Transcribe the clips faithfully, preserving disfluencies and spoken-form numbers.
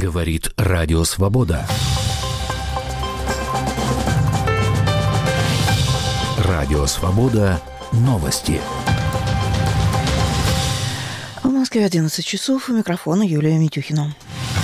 Говорит Радио Свобода. Радио Свобода. Новости. В Москве одиннадцать часов. У микрофона Юлия Митюхина.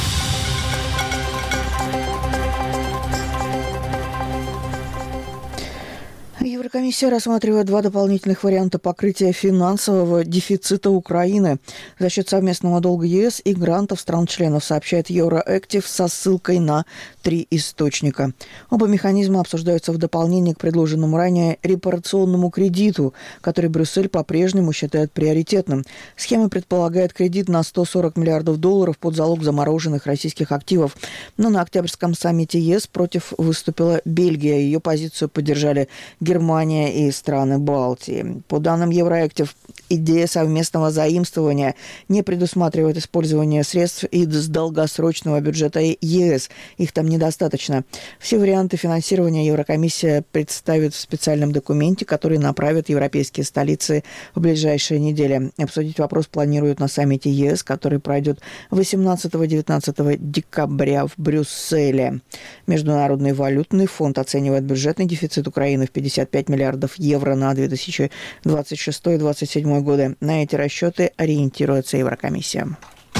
Еврокомиссия рассматривает два дополнительных варианта покрытия финансового дефицита Украины за счет совместного долга ЕС и грантов стран-членов, сообщает Евроэктив со ссылкой на три источника. Оба механизма обсуждаются в дополнение к предложенному ранее репарационному кредиту, который Брюссель по-прежнему считает приоритетным. Схема предполагает кредит на сто сорок миллиардов долларов под залог замороженных российских активов. Но на октябрьском саммите ЕС против выступила Бельгия. Ее позицию поддержали Германия и страны Балтии. По данным Евроэктив, идея совместного заимствования не предусматривает использование средств из долгосрочного бюджета ЕС. Их там недостаточно. Все варианты финансирования Еврокомиссия представит в специальном документе, который направят европейские столицы в ближайшие недели. Обсудить вопрос планируют на саммите ЕС, который пройдет восемнадцатого-девятнадцатого декабря в Брюсселе. Международный валютный фонд оценивает бюджетный дефицит Украины в пятьдесят пять миллиардов евро на две тысячи двадцать шестой - две тысячи двадцать седьмой годы. На эти расчеты ориентируется Еврокомиссия.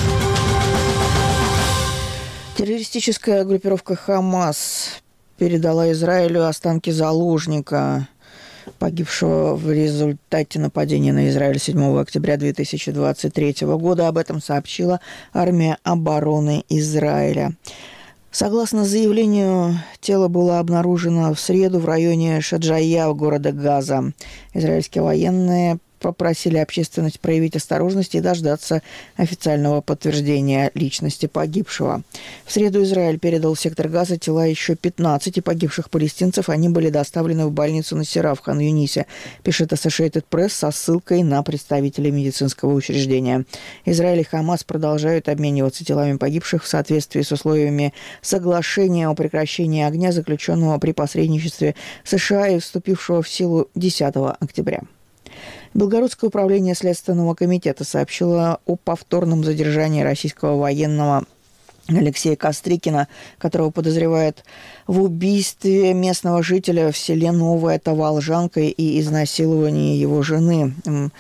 Террористическая группировка «Хамас» передала Израилю останки заложника, погибшего в результате нападения на Израиль седьмого октября две тысячи двадцать третьего года. Об этом сообщила армия обороны Израиля. Согласно заявлению, тело было обнаружено в среду в районе Шаджая, города Газа. Израильские военные попросили общественность проявить осторожность и дождаться официального подтверждения личности погибшего. В среду Израиль передал в сектор Газа тела еще пятнадцати погибших палестинцев. Они были доставлены в больницу Насира в Хан-Юнисе, пишет Associated Press со ссылкой на представителей медицинского учреждения. Израиль и Хамас продолжают обмениваться телами погибших в соответствии с условиями соглашения о прекращении огня, заключенного при посредничестве США и вступившего в силу десятого октября. Белгородское управление Следственного комитета сообщило о повторном задержании российского военного Алексея Кострикина, которого подозревают в убийстве местного жителя в селе Новая Таволжанка и изнасиловании его жены.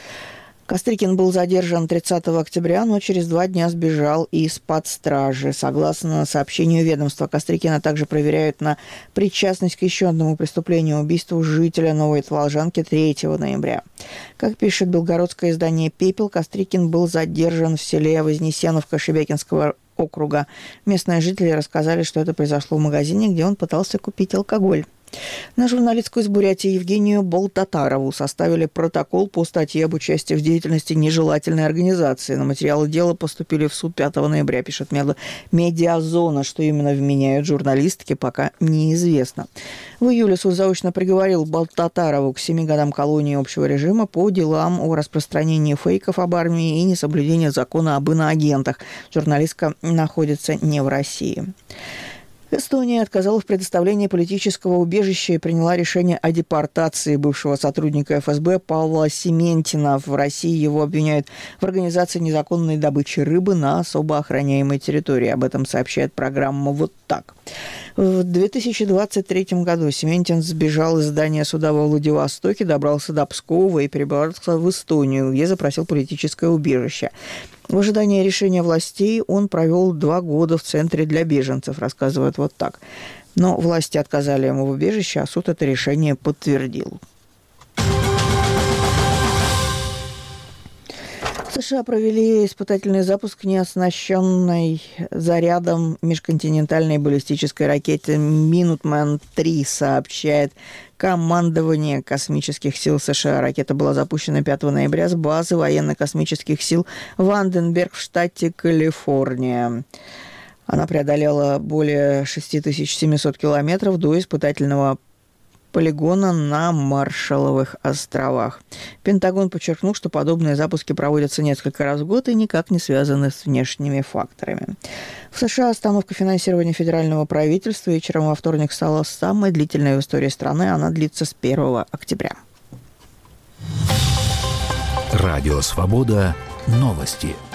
Кострикин был задержан тридцатого октября, но через два дня сбежал из-под стражи. Согласно сообщению ведомства, Кострикина также проверяют на причастность к еще одному преступлению – убийству жителя Новой Таволжанки третьего ноября. Как пишет белгородское издание «Пепел», Кострикин был задержан в селе Вознесеновка Шебекинского округа. Местные жители рассказали, что это произошло в магазине, где он пытался купить алкоголь. На журналистку из Бурятии Евгению Болтатарову составили протокол по статье об участии в деятельности нежелательной организации. На материалы дела поступили в суд пятого ноября, пишет «Медиазона». Что именно вменяют журналистке, пока неизвестно. В июле суд заочно приговорил Болтатарову к семи годам колонии общего режима по делам о распространении фейков об армии и несоблюдении закона об иноагентах. Журналистка находится не в России. Эстония отказала в предоставлении политического убежища и приняла решение о депортации бывшего сотрудника эф эс бэ Павла Сементина. В России его обвиняют в организации незаконной добычи рыбы на особо охраняемой территории. Об этом сообщает программа «Вот так». В две тысячи двадцать третьем году Сементин сбежал из здания суда во Владивостоке, добрался до Пскова и перебрался в Эстонию, где запросил политическое убежище. В ожидании решения властей он провел два года в центре для беженцев, рассказывает «Вот так». Но власти отказали ему в убежище, а суд это решение подтвердил. США провели испытательный запуск неоснащенной зарядом межконтинентальной баллистической ракеты «Минутмен три», сообщает командование космических сил США. Ракета была запущена пятого ноября с базы военно-космических сил Ванденберг в штате Калифорния. Она преодолела более шесть тысяч семьсот километров до испытательного полигона на Маршалловых островах. Пентагон подчеркнул, что подобные запуски проводятся несколько раз в год и никак не связаны с внешними факторами. В США остановка финансирования федерального правительства вечером во вторник стала самой длительной в истории страны. Она длится с первого октября. Радио «Свобода». Новости.